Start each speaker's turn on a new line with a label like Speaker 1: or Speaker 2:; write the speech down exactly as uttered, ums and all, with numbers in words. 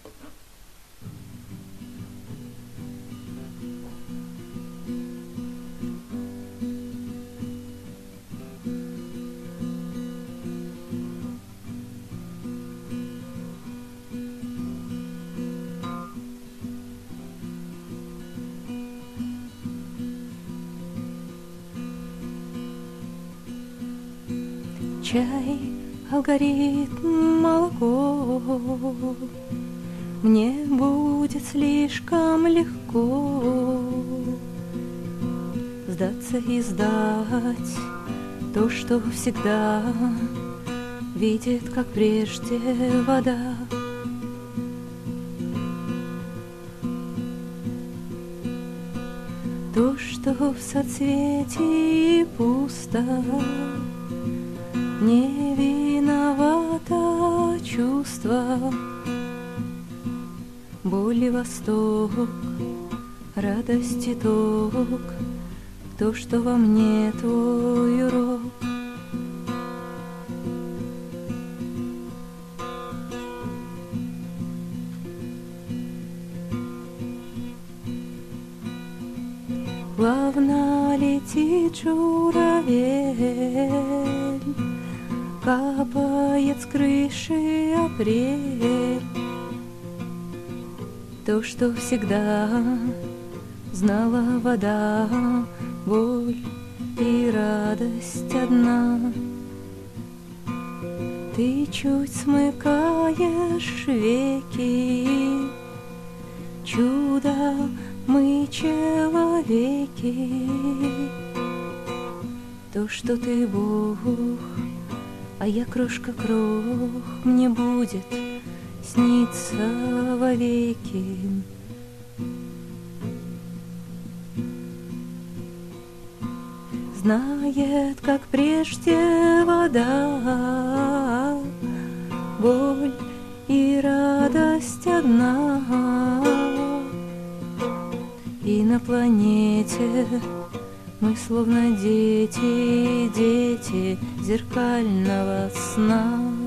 Speaker 1: Чай, алгоритм, молоко. Мне будет слишком легко сдаться и сдать то, что всегда видит, как прежде, вода. То, что в соцветии пусто, не виновато чувство, боль и восток, радость и ток, то, что во мне твой урок. Плавно летит журавель, капает с крыши апрель. То, что всегда знала вода, боль и радость одна. Ты чуть смыкаешь веки, чудо, мы человеки. То, что ты Бог, а я крошка крох, мне будет снится вовеки. Знает, как прежде вода, боль и радость одна. И на планете мы словно дети, дети зеркального сна.